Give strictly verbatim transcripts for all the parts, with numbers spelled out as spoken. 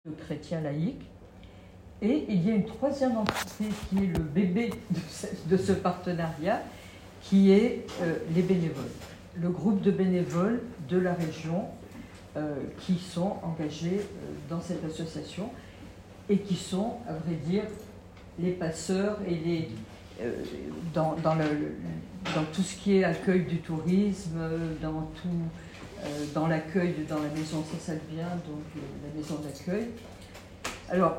de chrétiens laïcs. Et il y a une troisième entité qui est le bébé de ce, de ce partenariat, qui est euh, les bénévoles. Le groupe de bénévoles de la région euh, qui sont engagés euh, dans cette association et qui sont, à vrai dire, les passeurs et les, euh, dans, dans, le, dans tout ce qui est accueil du tourisme, dans, tout, euh, dans l'accueil dans la maison Saint-Salvien, donc euh, la maison d'accueil. Alors,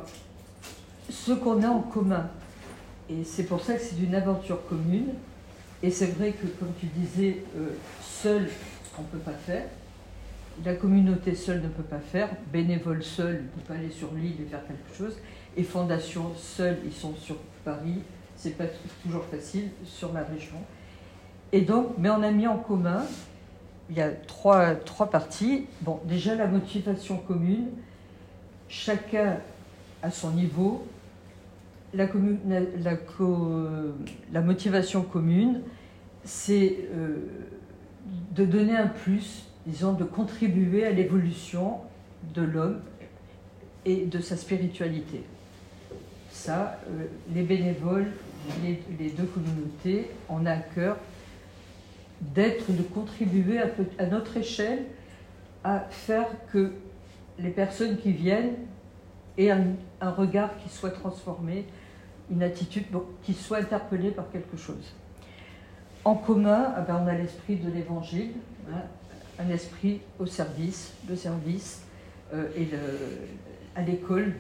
ce qu'on a en commun, et c'est pour ça que c'est une aventure commune, et c'est vrai que, comme tu disais, euh, seul, on ne peut pas faire, la communauté seule ne peut pas faire, bénévole seul ne peut pas aller sur l'île et faire quelque chose, et fondation seule, ils sont sur Paris, c'est pas toujours facile, sur la région. Et donc, mais on a mis en commun, il y a trois, trois parties. Bon, déjà la motivation commune, chacun à son niveau. La, commune, la, la, la motivation commune, c'est euh, de donner un plus, disons, de contribuer à l'évolution de l'homme et de sa spiritualité. Ça, euh, les bénévoles, les, les deux communautés, on a à cœur d'être, de contribuer à, à notre échelle à faire que les personnes qui viennent aient un, un regard qui soit transformé, une attitude bon, qui soit interpellée par quelque chose. En commun, eh ben, on a l'esprit de l'évangile, hein, un esprit au service, le service, euh, et le, à l'école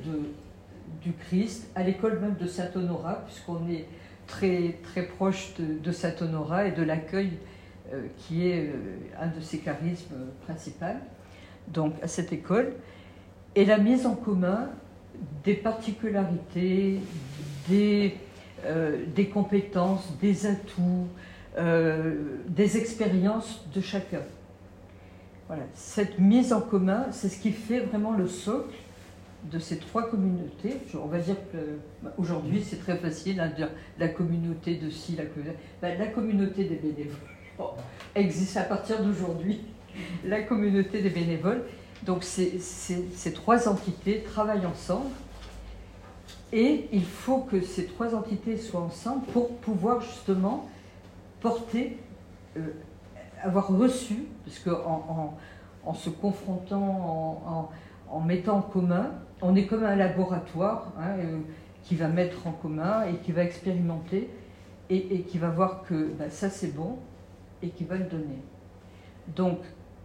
du Christ, à l'école même de Saint-Honorat, puisqu'on est très, très proche de, de Saint-Honorat et de l'accueil euh, qui est euh, un de ses charismes principaux, donc à cette école, et la mise en commun des particularités, des, euh, des compétences, des atouts, euh, des expériences de chacun. Voilà. Cette mise en commun, c'est ce qui fait vraiment le socle de ces trois communautés. On va dire qu'aujourd'hui, c'est très facile à dire la communauté de ci, la communauté... Ben, la communauté des bénévoles bon, existe à partir d'aujourd'hui. La communauté des bénévoles. Donc ces, ces, ces trois entités travaillent ensemble et il faut que ces trois entités soient ensemble pour pouvoir justement porter, euh, avoir reçu, parce qu'en en, en se confrontant, en, en, en mettant en commun, on est comme un laboratoire hein, euh, qui va mettre en commun et qui va expérimenter et, et qui va voir que ben, ça c'est bon et qui va le donner. Donc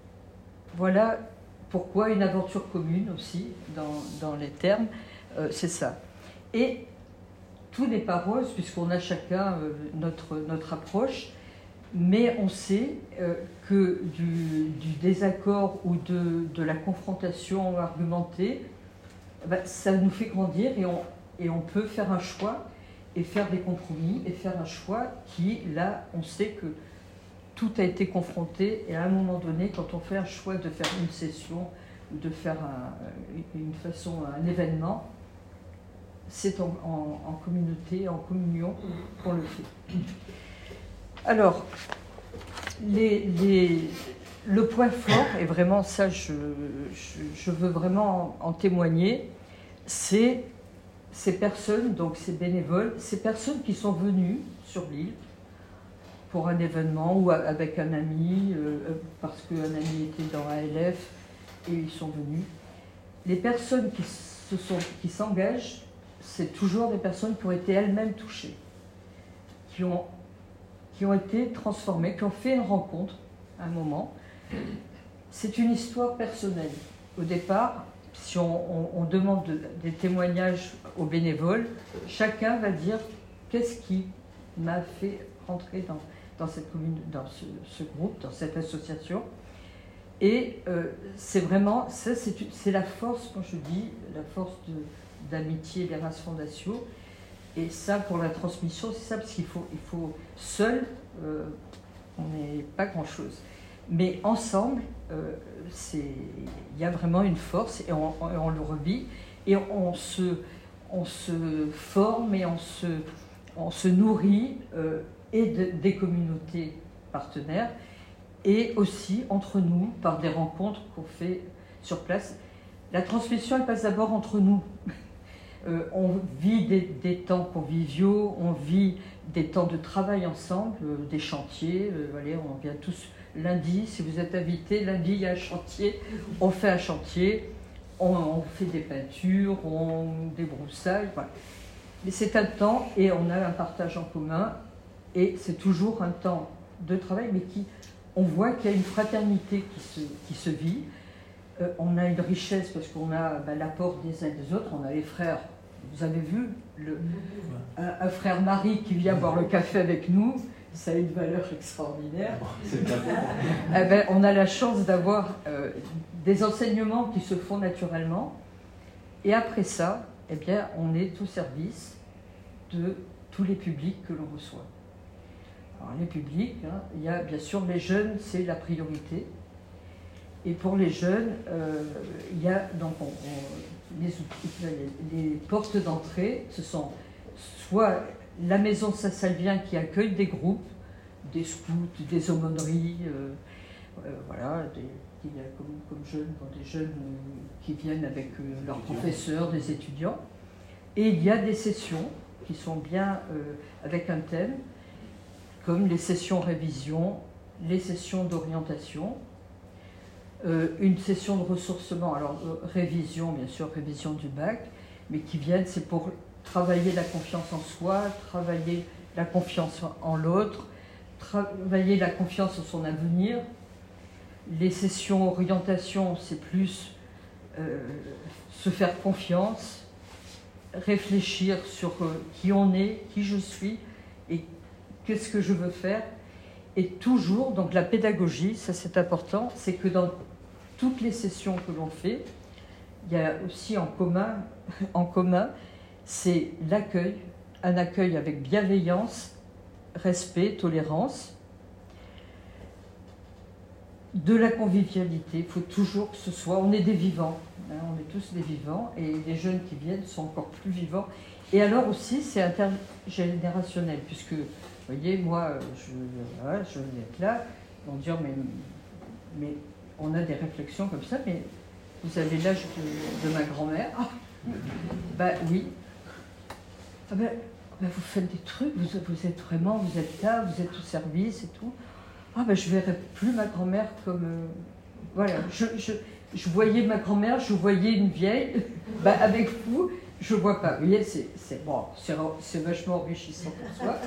voilà pourquoi une aventure commune aussi, dans, dans les termes, euh, c'est ça. Et tout n'est pas rose, puisqu'on a chacun euh, notre, notre approche, mais on sait euh, que du, du désaccord ou de, de la confrontation argumentée, ben, ça nous fait grandir et on, et on peut faire un choix et faire des compromis et faire un choix qui, là, on sait que tout a été confronté et à un moment donné, quand on fait un choix de faire une session ou de faire un, une façon, un événement, c'est en, en, en communauté, en communion qu'on le fait. Alors, les, les, le point fort, et vraiment ça je, je, je veux vraiment en, en témoigner, c'est ces personnes, donc ces bénévoles, ces personnes qui sont venues sur l'île, pour un événement ou avec un ami, euh, parce qu'un ami était dans A L F et ils sont venus. Les personnes qui se sont, qui s'engagent, c'est toujours des personnes qui ont été elles-mêmes touchées, qui ont, qui ont été transformées, qui ont fait une rencontre à un moment. C'est une histoire personnelle. Au départ, si on, on, on demande de, des témoignages aux bénévoles, chacun va dire qu'est-ce qui m'a fait rentrer dans dans, cette commune, dans ce, ce groupe, dans cette association. Et euh, c'est vraiment, ça c'est la force, quand je dis, la force d'amitié des Races Fondatio. Et ça, pour la transmission, c'est ça, parce qu'il faut, il faut seul, euh, on n'est pas grand-chose. Mais ensemble, euh, il y a vraiment une force, et on, on, on le revit, et on, on, se, on se forme, et on se, on se nourrit, euh, et de, des communautés partenaires, et aussi entre nous, par des rencontres qu'on fait sur place. La transmission, elle passe d'abord entre nous. Euh, on vit des, des temps conviviaux, on vit des temps de travail ensemble, euh, des chantiers. Euh, voilà, on vient tous lundi, si vous êtes invités, lundi il y a un chantier, on fait un chantier, on, on fait des peintures, on débroussaille. Voilà. Mais c'est un temps et on a un partage en commun et c'est toujours un temps de travail, mais qui, on voit qu'il y a une fraternité qui se, qui se vit. Euh, on a une richesse parce qu'on a ben, l'apport des uns et des autres, on a les frères. Vous avez vu le, un, un frère Marie qui vient boire le café avec nous, ça a une valeur extraordinaire. eh ben, on a la chance d'avoir euh, des enseignements qui se font naturellement. Et après ça, eh bien, on est au service de tous les publics que l'on reçoit. Alors les publics, hein, il y a bien sûr les jeunes, c'est la priorité. Et pour les jeunes, euh, il y a donc on, on, les, les, les portes d'entrée, ce sont soit la maison Saint-Salvien qui accueille des groupes, des scouts, des aumôneries, euh, euh, voilà, des, il y a comme, comme jeunes, des jeunes euh, qui viennent avec euh, leurs professeurs, des étudiants. Et il y a des sessions qui sont bien euh, avec un thème, comme les sessions révision, les sessions d'orientation, euh, une session de ressourcement, alors euh, révision, bien sûr, révision du bac, mais qui viennent, c'est pour travailler la confiance en soi, travailler la confiance en l'autre, travailler la confiance en son avenir. Les sessions orientation, c'est plus euh, se faire confiance, réfléchir sur euh, qui on est, qui je suis et qu'est-ce que je veux faire. Et toujours, donc la pédagogie, ça c'est important, c'est que dans toutes les sessions que l'on fait, il y a aussi en commun, en commun c'est l'accueil, un accueil avec bienveillance, respect, tolérance, de la convivialité. Il faut toujours que ce soit, on est des vivants, hein, on est tous des vivants, et les jeunes qui viennent sont encore plus vivants. Et alors aussi, c'est intergénérationnel, puisque, vous voyez, moi, je, voilà, je vais être là, ils vont dire, mais, mais on a des réflexions comme ça, mais vous avez l'âge de, de ma grand-mère. Ben oui. Ah ben, ben vous faites des trucs, vous, vous êtes vraiment, vous êtes là, vous êtes au service et tout. Ah ben je ne verrai plus ma grand-mère comme... Euh, voilà, je, je, je voyais ma grand-mère, je voyais une vieille, ben avec vous, je ne vois pas. Vous voyez, c'est bon, c'est vachement enrichissant pour soi.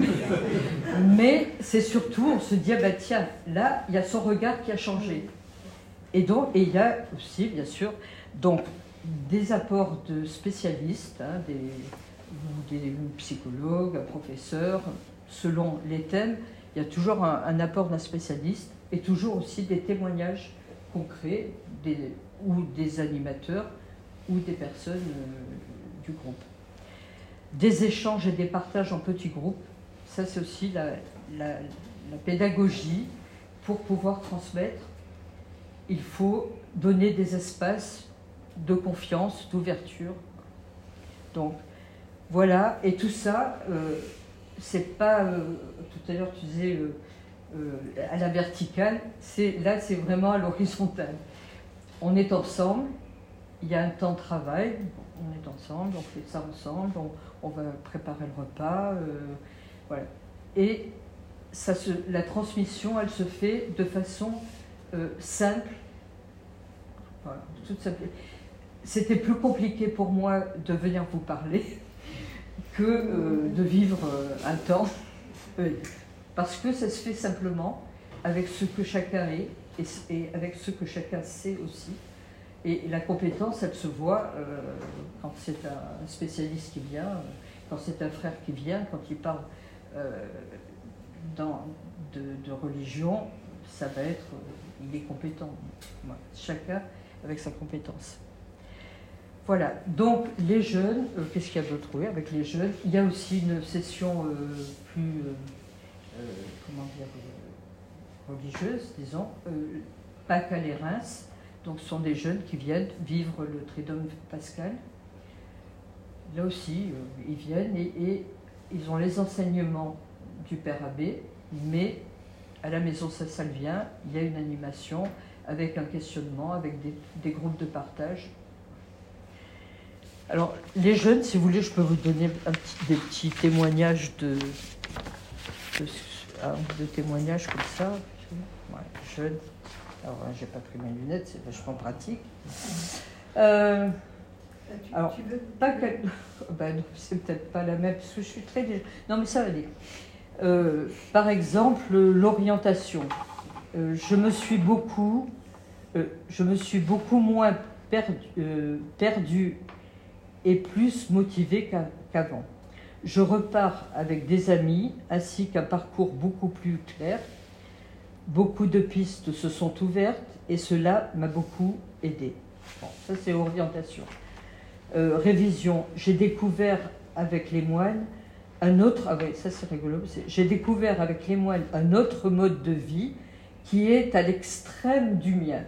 Mais c'est surtout, on se dit, ah ben tiens, là, il y a son regard qui a changé. Et donc, et il y a aussi, bien sûr, donc, des apports de spécialistes, hein, des, des psychologues, un professeur, selon les thèmes. Il y a toujours un, un apport d'un spécialiste et toujours aussi des témoignages concrets des, ou des animateurs ou des personnes euh, du groupe. Des échanges et des partages en petits groupes, ça c'est aussi la, la, la pédagogie. Pour pouvoir transmettre, il faut donner des espaces de confiance, d'ouverture. Donc voilà, et tout ça, euh, c'est pas, euh, tout à l'heure tu disais euh, euh, à la verticale, là c'est vraiment à l'horizontale. On est ensemble, il y a un temps de travail, on est ensemble, on fait ça ensemble, on, on va préparer le repas, euh, voilà. Et ça se, la transmission, elle se fait de façon euh, simple, voilà, toute simple. C'était plus compliqué pour moi de venir vous parler que euh, de vivre euh, un temps, euh, parce que ça se fait simplement avec ce que chacun est et, et avec ce que chacun sait aussi. Et la compétence, elle se voit euh, quand c'est un spécialiste qui vient, euh, quand c'est un frère qui vient, quand il parle euh, dans, de, de religion, ça va être, euh, il est compétent. Voilà. Chacun avec sa compétence. Voilà, donc les jeunes, euh, qu'est-ce qu'il y a d'autre? Oui, avec les jeunes, il y a aussi une session euh, plus, euh, euh, comment dire, euh, religieuse, disons, euh, Pâques à les Reims. Donc ce sont des jeunes qui viennent vivre le Triduum pascal. Là aussi, euh, ils viennent et, et ils ont les enseignements du Père Abbé, mais à la maison Saint-Salvien, il y a une animation avec un questionnement, avec des, des groupes de partage. Alors, les jeunes, si vous voulez, je peux vous donner un petit, des petits témoignages de, de, de témoignages comme ça. Ouais, jeunes. Alors, j'ai pas pris mes lunettes, c'est vachement pratique. Euh, tu, alors, tu veux pas que, ben non, c'est peut-être pas la même, parce que je suis très... Non, mais ça va aller. Euh, par exemple, l'orientation. Euh, je me suis beaucoup, euh, je me suis beaucoup moins perdu, euh, perdu et plus motivée qu'avant. Je repars avec des amis, ainsi qu'un parcours beaucoup plus clair. Beaucoup de pistes se sont ouvertes et cela m'a beaucoup aidé. Bon, ça c'est orientation. Euh, révision, j'ai découvert avec les moines un autre, ah oui, ça c'est rigolo, j'ai découvert avec les moines un autre mode de vie qui est à l'extrême du mien.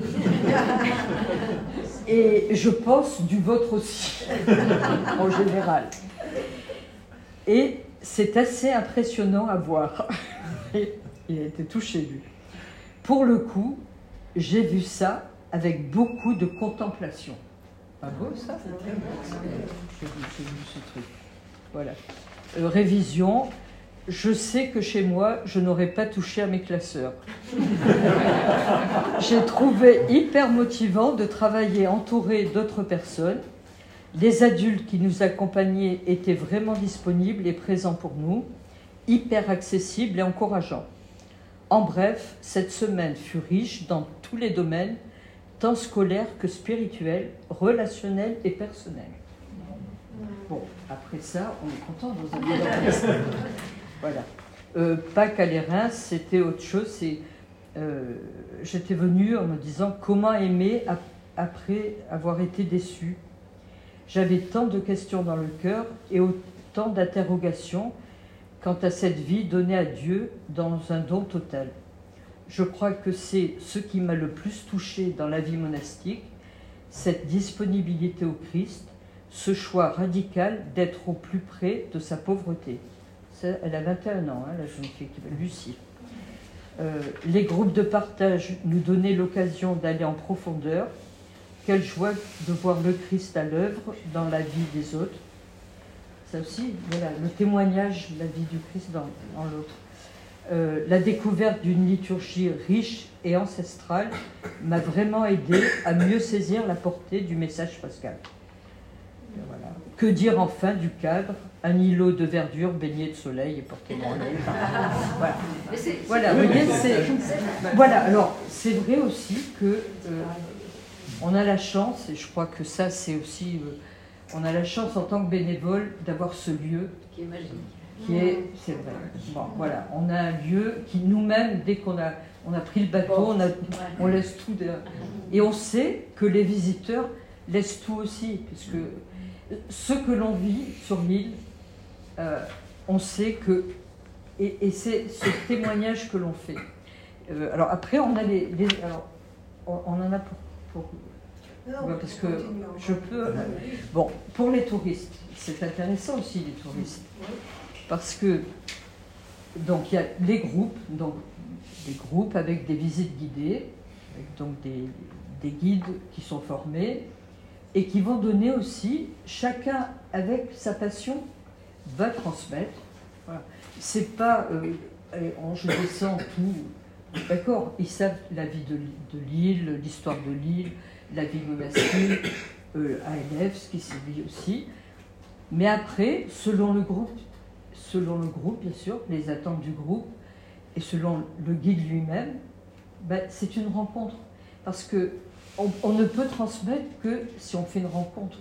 Et je pense du vôtre aussi, en général. Et c'est assez impressionnant à voir. Il a été touché, lui. Pour le coup, j'ai vu ça avec beaucoup de contemplation. Pas beau, ça? J'ai vu, j'ai vu ce truc. Voilà. Euh, révision. Je sais que chez moi, je n'aurais pas touché à mes classeurs. J'ai trouvé hyper motivant de travailler entouré d'autres personnes. Les adultes qui nous accompagnaient étaient vraiment disponibles et présents pour nous, hyper accessibles et encourageants. En bref, cette semaine fut riche dans tous les domaines, tant scolaires que spirituels, relationnels et personnels. Bon, après ça, on est content dans un dialogue. Voilà. Euh, Pâques à les Reims, c'était autre chose. C'est, euh, j'étais venue en me disant comment aimer ap après avoir été déçue. J'avais tant de questions dans le cœur et autant d'interrogations quant à cette vie donnée à Dieu dans un don total. Je crois que c'est ce qui m'a le plus touchée dans la vie monastique, cette disponibilité au Christ, ce choix radical d'être au plus près de sa pauvreté. Elle a vingt et un ans, hein, la jeune fille, Lucie. Euh, les groupes de partage nous donnaient l'occasion d'aller en profondeur. Quelle joie de voir le Christ à l'œuvre dans la vie des autres. Ça aussi, voilà, le témoignage de la vie du Christ dans, dans l'autre. Euh, la découverte d'une liturgie riche et ancestrale m'a vraiment aidé à mieux saisir la portée du message pascal. Voilà. Que dire enfin du cadre, un îlot de verdure baigné de soleil et porté branlé. Voilà. Voilà, vous voyez, c'est. Voilà, alors c'est vrai aussi que euh, on a la chance, et je crois que ça c'est aussi. Euh, on a la chance en tant que bénévole d'avoir ce lieu. Qui est magique. Qui est, c'est vrai. Bon, voilà, on a un lieu qui nous-mêmes, dès qu'on a, on a pris le bateau, on, a, on laisse tout. De, et on sait que les visiteurs laissent tout aussi, puisque ce que l'on vit sur l'île, euh, on sait que, et, et c'est ce témoignage que l'on fait. Euh, alors après, on a les, les alors, on, on en a pour, pour non, ouais, parce que je peux. Euh, bon, pour les touristes, c'est intéressant aussi les touristes, parce que donc il y a les groupes, donc des groupes avec des visites guidées, avec donc des, des guides qui sont formés. Et qui vont donner aussi, chacun avec sa passion, va transmettre. Voilà. C'est pas, euh, on, je descends tout, d'accord, ils savent la vie de, de l'île, l'histoire de l'île, la vie monastique, euh, A L F, ce qui s'est dit aussi. Mais après, selon le groupe, selon le groupe, bien sûr, les attentes du groupe, et selon le guide lui-même, ben, c'est une rencontre. Parce que On, on ne peut transmettre que si on fait une rencontre.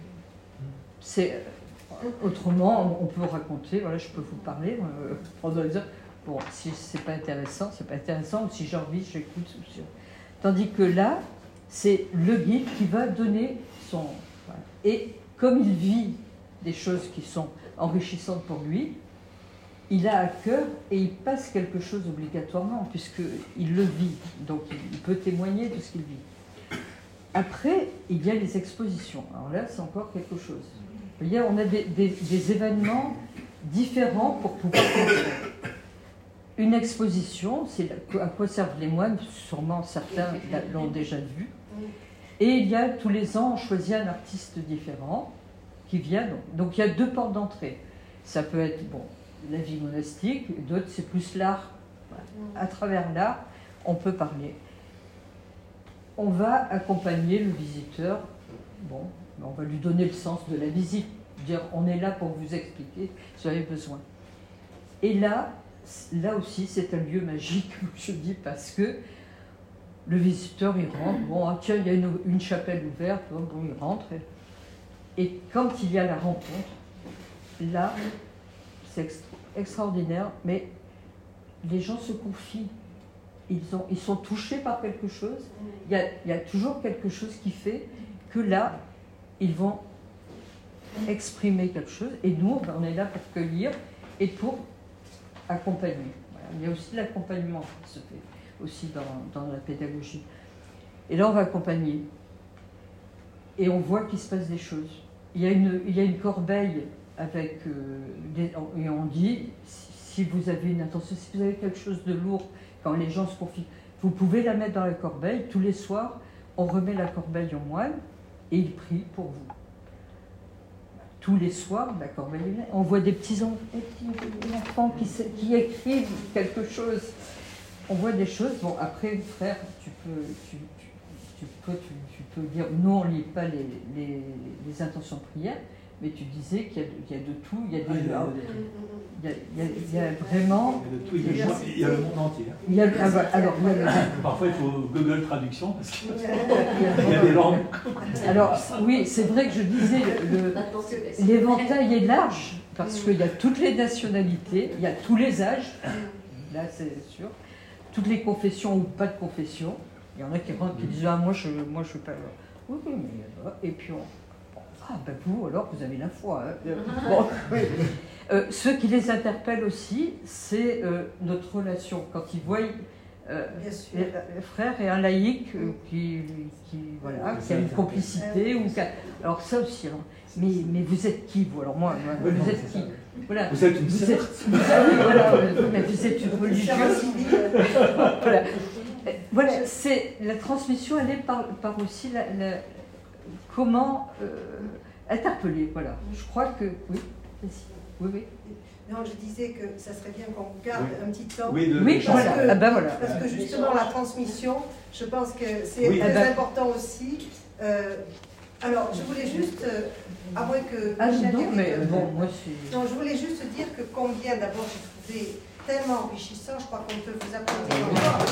C'est, autrement, on peut raconter, voilà, je peux vous parler euh, pendant les heures. Bon, si c'est pas intéressant, c'est pas intéressant, ou si j'ai envie, j'écoute. Tandis que là, c'est le guide qui va donner son... Voilà. Et comme il vit des choses qui sont enrichissantes pour lui, il a à cœur et il passe quelque chose obligatoirement, puisqu'il le vit. Donc il peut témoigner de ce qu'il vit. Après, il y a les expositions. Alors là, c'est encore quelque chose. Vous voyez, on a des, des, des événements différents pour pouvoir comprendre. une exposition, c'est à quoi servent les moines, sûrement certains l'ont déjà vu. Et il y a tous les ans, on choisit un artiste différent qui vient. Donc, donc il y a deux portes d'entrée. Ça peut être bon, la vie monastique, d'autres c'est plus l'art. À travers l'art, on peut parler. On va accompagner le visiteur, bon, on va lui donner le sens de la visite, dire on est là pour vous expliquer si vous avez besoin. Et là, là aussi c'est un lieu magique, je dis, parce que le visiteur il rentre, bon ah, tiens il y a une, une chapelle ouverte, bon, bon il rentre, et, et quand il y a la rencontre, là c'est extra, extraordinaire, mais les gens se confient. Ils, ont, ils sont touchés par quelque chose. Il y, a, il y a toujours quelque chose qui fait que là, ils vont exprimer quelque chose. Et nous, on est là pour cueillir et pour accompagner. Voilà. Il y a aussi l'accompagnement qui se fait aussi dans, dans la pédagogie. Et là, on va accompagner. Et on voit qu'il se passe des choses. Il y a une, il y a une corbeille avec... Euh, des, et on dit, si vous avez une intention, si vous avez quelque chose de lourd, quand les gens se confient, vous pouvez la mettre dans la corbeille. Tous les soirs, on remet la corbeille au moine et il prie pour vous. Tous les soirs, la corbeille est là. On voit des petits enfants qui, qui écrivent quelque chose. On voit des choses. Bon, après, frère, tu peux, tu, tu, tu peux, tu, tu peux dire, nous, on ne lit pas les, les, les intentions de prière, mais tu disais qu'il y, y a de tout, il y a des... Il y a, il y a, il y a, il y a vraiment... Il y a, de tout, il y a, le, il y a le monde entier. Il y a, alors, il y a, parfois, il faut Google Traduction, parce qu'il y a des langues. Alors, oui, c'est vrai que je disais, l'éventail est large, parce qu'il y a toutes les nationalités, il y a tous les âges, là, c'est sûr, toutes les confessions ou pas de confession. Il y en a qui rentrent qui disent, ah, moi, je ne moi, je suis pas... Oui, oui, mais... Et puis, on... Ah, ben vous, alors, vous avez la foi. Hein. Bon, oui. euh, ce qui les interpelle aussi, c'est euh, notre relation. Quand ils voient euh, un frère et un laïc euh, qui, qui, voilà, qui a une complicité. Ou qui a... Alors ça aussi, alors, mais, mais vous êtes qui, vous? Alors moi, moi oui, vous êtes qui? Voilà. Vous êtes une vous êtes, vous êtes, voilà, mais vous êtes une religieuse. Voilà, voilà, c'est, la transmission, elle est par, par aussi la... la comment euh, interpeller, voilà. Je crois que... Oui, oui, oui. Non, je disais que ça serait bien qu'on garde oui. un petit temps. Oui, de, oui parce, voilà. que, Ah ben voilà. parce que justement, la transmission, je pense que c'est oui. très ah ben... important aussi. Euh, alors, je voulais juste... Euh, à moins que... Ah non, mais que, bon, moi c'est... Non, je voulais juste dire que combien, d'abord, j'ai trouvé tellement enrichissant, je crois qu'on peut vous applaudir encore.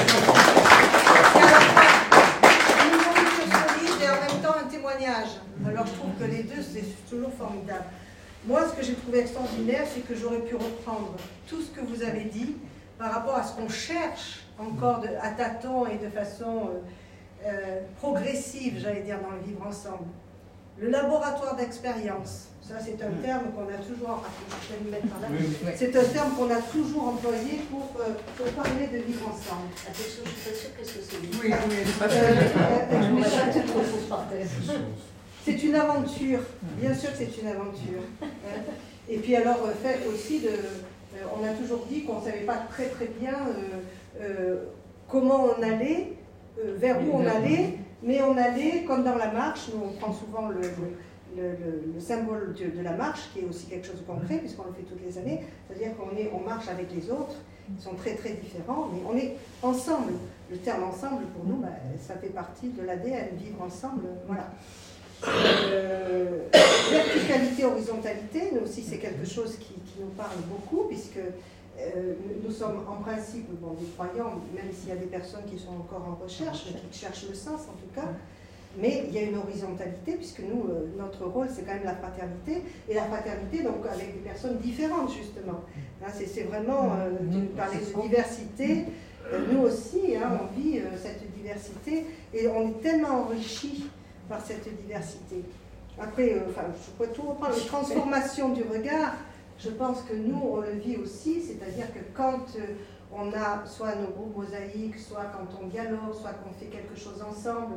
Et en même temps un témoignage. Alors je trouve que les deux c'est toujours formidable. Moi ce que j'ai trouvé extraordinaire c'est que j'aurais pu reprendre tout ce que vous avez dit par rapport à ce qu'on cherche encore de, à tâtons et de façon euh, euh, progressive, j'allais dire, dans le vivre ensemble. Le laboratoire d'expérience, ça c'est un terme qu'on a toujours, je vais me mettre par là. C'est un terme qu'on a toujours employé pour, euh, pour parler de vivre ensemble. Attention, je ne suis pas sûre qu'est-ce que c'est. Oui, oui, elle n'est pas sûre. C'est une aventure, bien sûr que c'est une aventure. Et puis alors, fait aussi, de, euh, on a toujours dit qu'on ne savait pas très très bien euh, euh, comment on allait, euh, vers où on allait, mais on allait comme dans la marche, nous on prend souvent le, le, le, le symbole de, de la marche, qui est aussi quelque chose de concret, puisqu'on le fait toutes les années, c'est-à-dire qu'on est, on marche avec les autres, ils sont très très différents, mais on est ensemble. Le terme ensemble, pour nous, bah, ça fait partie de l'A D N, vivre ensemble, voilà. Euh, verticalité, horizontalité, nous aussi c'est quelque chose qui, qui nous parle beaucoup, puisque euh, nous sommes en principe bon, des croyants, même s'il y a des personnes qui sont encore en recherche, mais qui cherchent le sens en tout cas, mais il y a une horizontalité, puisque nous, euh, notre rôle c'est quand même la fraternité, et la fraternité donc avec des personnes différentes justement. Hein, c'est vraiment, euh, de parler de diversité, euh, nous aussi hein, on vit euh, cette diversité, et on est tellement enrichis par cette diversité. Après, euh, enfin, je pourrais tout reprendre, les transformations du regard, je pense que nous, on le vit aussi, c'est-à-dire que quand euh, on a soit nos groupes mosaïques, soit quand on dialogue, soit qu'on fait quelque chose ensemble,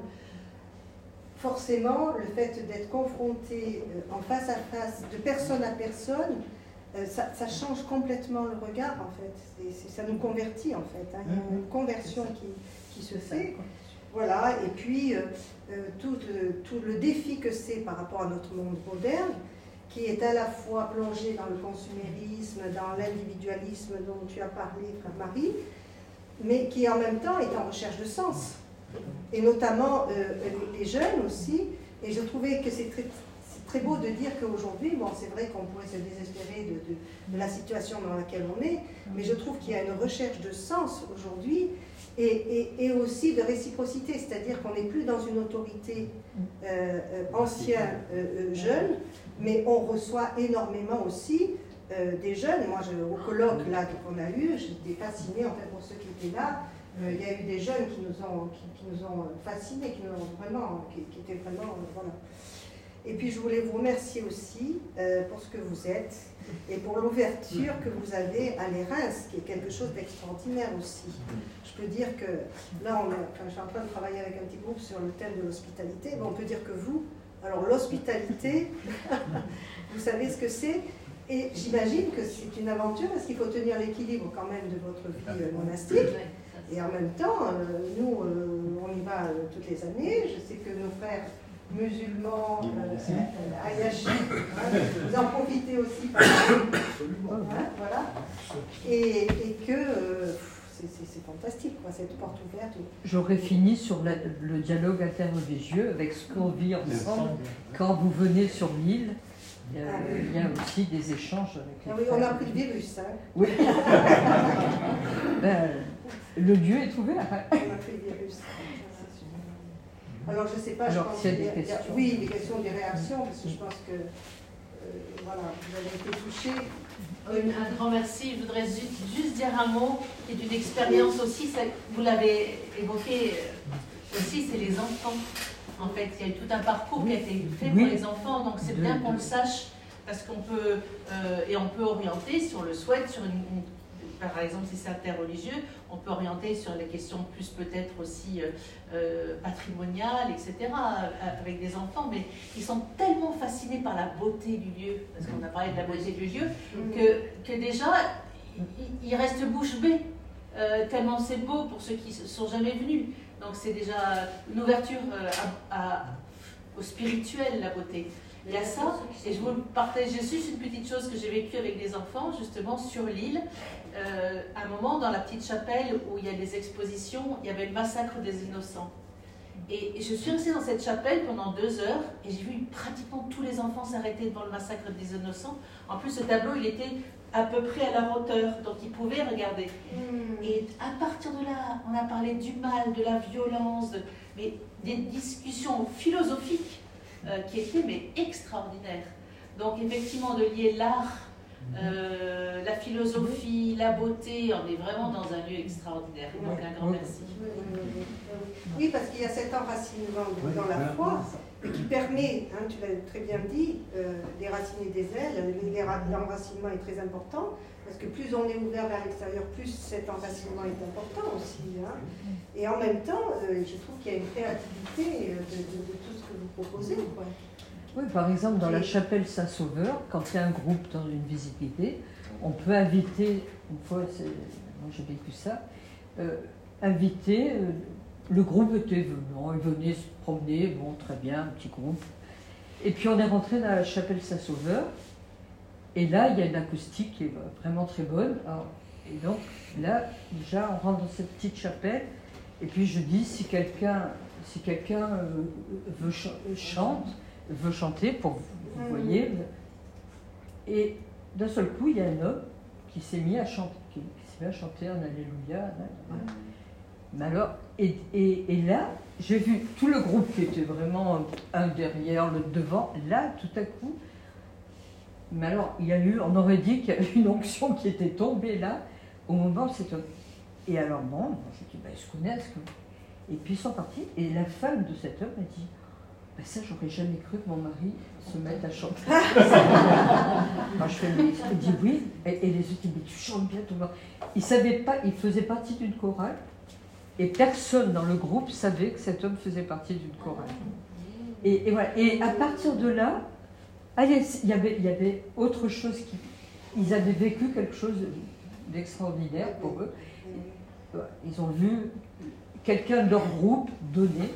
forcément, le fait d'être confronté euh, en face à face, de personne à personne, euh, ça, ça change complètement le regard en fait. C'est, c'est, ça nous convertit en fait. Hein. Il y a une conversion qui, qui se fait. Voilà, et puis euh, euh, tout, le, tout le défi que c'est par rapport à notre monde moderne, qui est à la fois plongé dans le consumérisme, dans l'individualisme dont tu as parlé, frère Marie, mais qui en même temps est en recherche de sens. Et notamment euh, les jeunes aussi. Et je trouvais que c'est très, c'est très beau de dire qu'aujourd'hui, bon, c'est vrai qu'on pourrait se désespérer de, de, de la situation dans laquelle on est, mais je trouve qu'il y a une recherche de sens aujourd'hui et, et, et aussi de réciprocité, c'est-à-dire qu'on n'est plus dans une autorité euh, euh, ancienne, euh, euh, jeune, mais on reçoit énormément aussi euh, des jeunes. Moi, je, au colloque là qu'on a eu, j'étais fascinée, en fait, pour ceux qui étaient là. Euh, il y a eu des jeunes qui nous ont, qui, qui nous ont fascinés, qui, nous ont vraiment, qui, qui étaient vraiment... Euh, voilà. Et puis, je voulais vous remercier aussi euh, pour ce que vous êtes et pour l'ouverture que vous avez à l'Érins, qui est quelque chose d'extraordinaire aussi. Je peux dire que là, on a, enfin, je suis en train de travailler avec un petit groupe sur le thème de l'hospitalité. Bon, on peut dire que vous, alors l'hospitalité, vous savez ce que c'est. Et j'imagine que c'est une aventure parce qu'il faut tenir l'équilibre quand même de votre vie euh, monastique. Et en même temps, euh, nous, euh, on y va euh, toutes les années. Je sais que nos frères musulmans, euh, Ayashi, hein, vous en profitez aussi par hein, voilà. Et, et que euh, c'est, c'est, c'est fantastique, quoi, cette porte ouverte. J'aurais fini sur la, le dialogue interreligieux avec ce qu'on vit ensemble quand vous venez sur l'île. Euh, ah, oui. Il y a aussi des échanges avec les ah, oui, on a pris le virus. Hein. Oui. ben, le lieu est ouvert. On a pris le virus. Alors, je ne sais pas, Alors, je pense qu'il y a qu'il des y a, questions. il y a, oui, des questions, des réactions, parce que je pense que, euh, voilà, vous avez été touchés. Oui, un grand merci. Je voudrais ju juste dire un mot qui est une expérience aussi, ça, vous l'avez évoqué aussi, c'est les enfants. En fait, il y a eu tout un parcours oui. qui a été fait oui. pour les enfants, donc c'est bien qu'on le sache, parce qu'on peut, euh, et on peut orienter, si on le souhaite, sur une, une par exemple, si c'est interreligieux, on peut orienter sur les questions plus peut-être aussi euh, euh, patrimoniales, et cetera, avec des enfants, mais ils sont tellement fascinés par la beauté du lieu, parce qu'on a parlé de la beauté du lieu, que, que déjà, ils, ils restent bouche bée, euh, tellement c'est beau pour ceux qui ne sont jamais venus. Donc c'est déjà une ouverture à, à, au spirituel, la beauté. Il y a ça, et je vous partage juste une petite chose que j'ai vécue avec des enfants, justement sur l'île. Euh, à un moment, dans la petite chapelle où il y a des expositions, il y avait le massacre des innocents. Et je suis restée dans cette chapelle pendant deux heures, et j'ai vu pratiquement tous les enfants s'arrêter devant le massacre des innocents. En plus, ce tableau, il était à peu près à leur hauteur, donc ils pouvaient regarder. Mmh. Et à partir de là, on a parlé du mal, de la violence, de, mais des discussions philosophiques euh, qui étaient mais extraordinaires. Donc effectivement, de lier l'art, euh, la philosophie, la beauté, on est vraiment dans un lieu extraordinaire. Donc un grand merci. Oui, parce qu'il y a cet enracinement dans la foi qui permet, hein, tu l'as très bien dit, euh, déraciner des ailes. L'enracinement est très important, parce que plus on est ouvert vers l'extérieur, plus cet enracinement est important aussi. Hein. Et en même temps, euh, je trouve qu'il y a une créativité de, de, de tout ce que vous proposez. Quoi. Oui, par exemple, dans la chapelle Saint-Sauveur, quand il y a un groupe dans une visite guidée, on peut inviter, une fois, moi j'ai vécu ça, euh, inviter... Euh, le groupe était venant, ils venaient se promener, bon, très bien, un petit groupe. Et puis on est rentré dans la chapelle Saint-Sauveur, et là, il y a une acoustique qui est vraiment très bonne. Alors, et donc, là, déjà, on rentre dans cette petite chapelle, et puis je dis, si quelqu'un si quelqu'un euh, veut ch chante, veut chanter, pour vous, vous voyez, et d'un seul coup, il y a un homme qui s'est mis à chanter, qui, qui s'est mis à chanter un Alléluia. Mais alors, et, et, et là, j'ai vu tout le groupe qui était vraiment un derrière, le devant. Là, tout à coup, mais alors, il y a eu, on aurait dit qu'il y avait une onction qui était tombée là, au moment où c'était... Et alors, bon, j'ai dit, ben, ils se connaissent. Et puis ils sont partis, et la femme de cet homme a dit, ben, ça, j'aurais jamais cru que mon mari se mette à chanter. Moi, je fais, mais il dit oui, et, et les autres disent, mais tu chantes bien ton mari. Il savait pas, il faisait partie d'une chorale. Et personne dans le groupe savait que cet homme faisait partie d'une chorale. Et, et, voilà. Et à partir de là, ah, il, y avait, il y avait autre chose qui... ils avaient vécu quelque chose d'extraordinaire pour eux. Ils ont vu quelqu'un de leur groupe donner.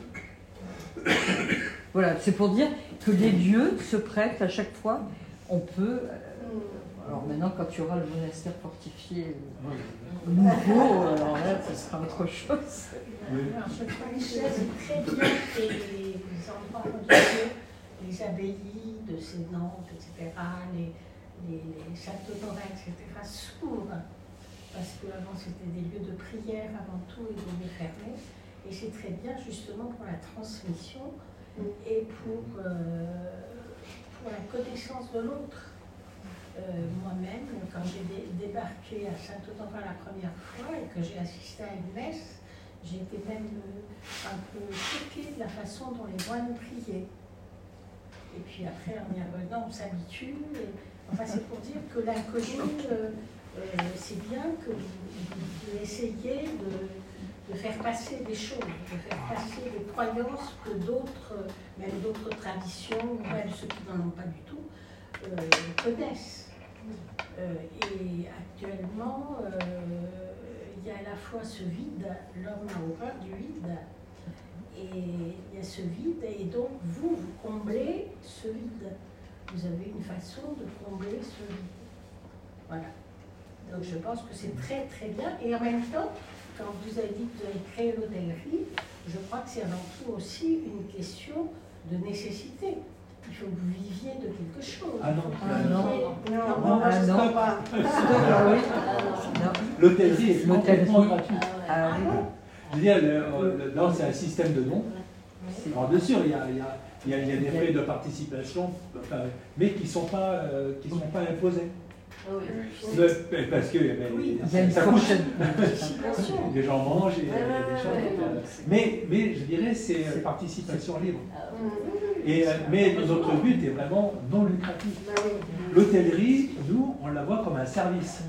Voilà, c'est pour dire que les lieux se prêtent à chaque fois. On peut. Alors maintenant, quand il y aura le monastère fortifié nouveau, alors là, ce sera autre chose. Oui. Je trouve très bien que les endroits religieux, les abbayes de Sénantes, et cetera, les, les, les châteaux d'Auray, et cetera, s'ouvrent. Parce qu'avant, c'était des lieux de prière, avant tout, ils devaient fermer. Et c'est très bien, justement, pour la transmission et pour, euh, pour la connaissance de l'autre. Euh, Moi-même, quand j'ai dé débarqué à Saint-Audin la première fois et que j'ai assisté à une messe, j'ai été même euh, un peu choquée de la façon dont les moines priaient. Et puis après, en y revenant, on s'habitue. Enfin, c'est pour dire que l'inconnu, euh, euh, c'est bien que vous essayez de, de faire passer des choses, de faire passer des croyances que d'autres, même d'autres traditions, ou même ceux qui n'en ont pas du tout, euh, connaissent. Euh, et actuellement, euh, il y a à la fois ce vide, l'homme a horreur du vide, et il y a ce vide, et donc vous, vous comblez ce vide. Vous avez une façon de combler ce vide. Voilà. Donc je pense que c'est très très bien, et en même temps, quand vous avez dit que vous avez créé l'hôtellerie, je crois que c'est avant tout aussi une question de nécessité. Il faut que vous viviez de quelque chose. Ah non, ah non, non, non, ah non, pas. L'hôtellerie est complètement gratuite. Ah oui. Je veux dire, le, le, non, c'est un système de dons. Alors bien sûr, il y a, il y a, il y a, il y a des frais de participation, enfin, mais qui ne sont pas, euh, qui sont pas imposés. Le, parce que ben, oui, il y a une ça prochaine. Les gens mangent et ouais, euh, des choses. Ouais, ouais. Mais, mais je dirais c'est euh, participation libre. Et, euh, mais notre but est vraiment non lucratif. L'hôtellerie, nous, on la voit comme un service.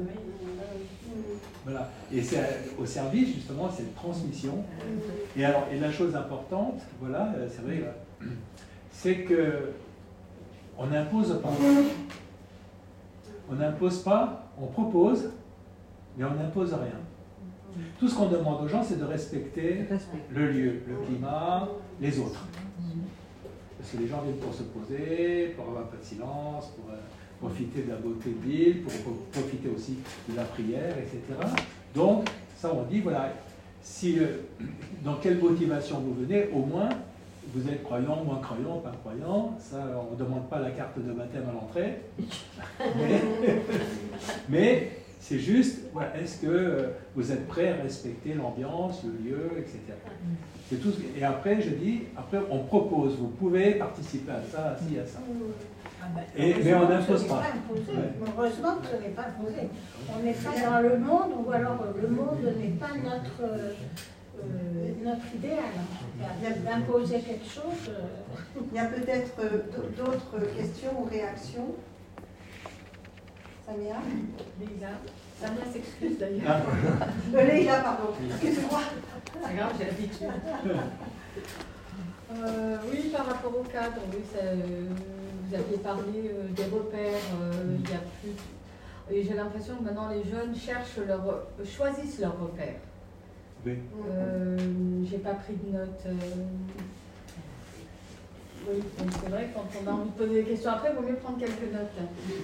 Voilà. Et c'est au service, justement, c'est une transmission. Et, alors, et la chose importante, voilà, c'est vrai, c'est que on n'impose pas. On n'impose pas, on propose, mais on n'impose rien. Tout ce qu'on demande aux gens, c'est de respecter le lieu, le climat, les autres. Parce que les gens viennent pour se poser, pour avoir un peu de silence, pour euh, profiter de la beauté de l'île, pour, pour profiter aussi de la prière, et cetera. Donc, ça on dit, voilà, si, euh, dans quelle motivation vous venez, au moins, vous êtes croyant, moins croyant, pas croyant, ça on ne demande pas la carte de baptême à l'entrée, mais, mais c'est juste, voilà, est-ce que vous êtes prêt à respecter l'ambiance, le lieu, et cetera. C'est tout. Et après, je dis, après on propose, vous pouvez participer à ça, à ci, à ça. Ah ben, et, mais on n'impose pas. pas ouais. Heureusement que ce n'est pas imposé. On n'est pas dans le monde, ou alors le monde n'est pas notre... Euh, Euh, notre idéal, d'imposer quelque chose. Euh... Il y a peut-être euh, d'autres questions ou réactions. Samia Leïla. Samia s'excuse d'ailleurs. Ah. Euh, Leïla, pardon. Excuse-moi. C'est grave, j'ai l'habitude. Euh, oui, par rapport au cadre, oui, ça, euh, vous aviez parlé euh, des repères, euh, il y a plus. Et j'ai l'impression que maintenant les jeunes cherchent leur, choisissent leurs repères. Oui. Euh, j'ai pas pris de notes. Euh... Oui, donc c'est vrai, quand on a envie de poser des questions après, il vaut mieux prendre quelques notes.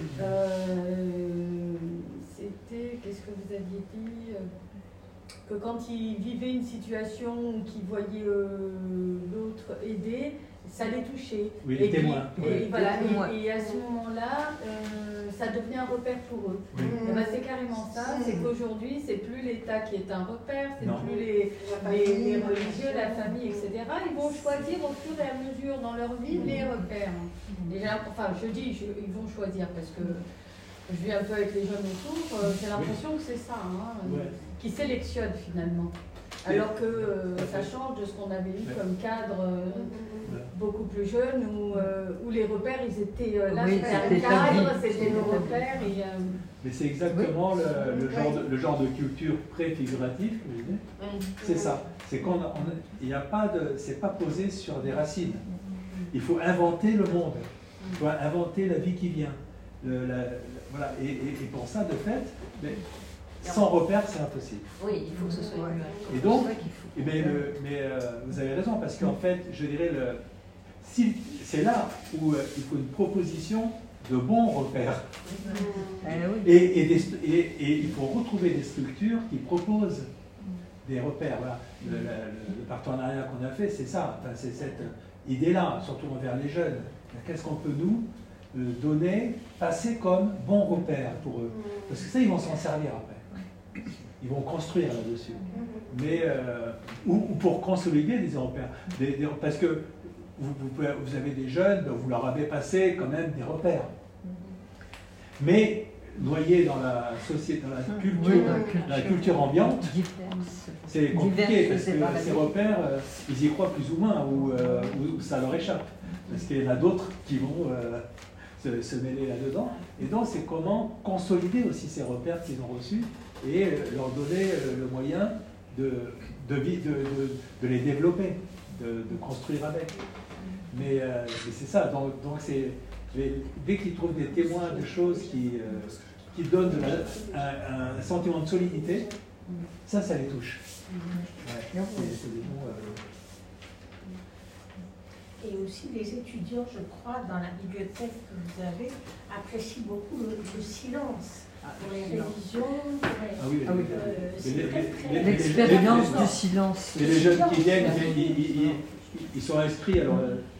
Euh, C'était, qu'est-ce que vous aviez dit? Que quand ils vivaient une situation où qu'ils voyaient euh, l'autre aider, ça les touchait. Oui, et les témoins. Et, Oui. voilà, et, et à ce moment-là, euh, ça devenait un repère pour eux. Oui. Ben, c'est carrément ça, c'est qu'aujourd'hui, c'est plus l'État qui est un repère, c'est Non. plus les, les, les religieux, la famille, et cetera. Ils vont choisir au fur et à mesure dans leur vie les repères. Et j'ai, enfin, je dis, je, ils vont choisir parce que je vis un peu avec les jeunes autour, euh, j'ai l'impression que c'est ça, hein, Ouais. qui sélectionnent finalement. Alors que euh, ça change de ce qu'on avait eu comme cadre euh, beaucoup plus jeune, où, euh, où les repères, ils étaient euh, là, Oui, c'était un c'était cadre, établi. c'était nos repères. Et, euh, Mais c'est exactement le, le, genre de, le genre de culture préfigurative, comme je disais. oui. C'est ça. C'est qu'on a- on a- il n'y a pas de, c'est pas posé sur des racines. Il faut inventer le monde. Il faut inventer la vie qui vient. le, la, la, voilà. Et, et, et pour ça, de fait, mais, sans repère, c'est impossible. Oui, il faut que ce soit une image. Et donc, eh bien, le, mais euh, vous avez raison, parce qu'en fait, je dirais, le, si, c'est là où euh, il faut une proposition de bons repères. Et, et, des, et, et il faut retrouver des structures qui proposent des repères. Voilà. Le, le, le partenariat qu'on a fait, c'est ça, enfin, c'est cette idée-là, surtout envers les jeunes. Qu'est-ce qu'on peut nous euh, donner, passer comme bons repères pour eux? Parce que ça, ils vont s'en servir après. Ils vont construire là-dessus. Mais, euh, ou, ou pour consolider des repères. Des, des, parce que vous, vous, pouvez, vous avez des jeunes, vous leur avez passé quand même des repères. Mais noyés dans la société, dans la culture, oui, la culture, la culture ambiante, c'est compliqué parce que ces repères, euh, ils y croient plus ou moins, ou, euh, ou ça leur échappe. Parce qu'il y en a d'autres qui vont euh, se, se mêler là-dedans. Et donc, c'est comment consolider aussi ces repères qu'ils ont reçus et leur donner le moyen de, de, de, de, de les développer, de, de construire avec. Mais, euh, mais c'est ça, donc, donc c'est, dès qu'ils trouvent des témoins de choses qui, euh, qui donnent de la, un, un sentiment de solidité, ça, ça les touche. Ouais, c'est, c'est des bons, euh... Et aussi, les étudiants, je crois, dans la bibliothèque que vous avez, apprécient beaucoup le, le silence. Pour les révisions, pour les... Ah oui, ah oui. Euh, c'est très, très... L'expérience du silence. Et les jeunes qui viennent, ils, ils, ils, ils sont inscrits, alors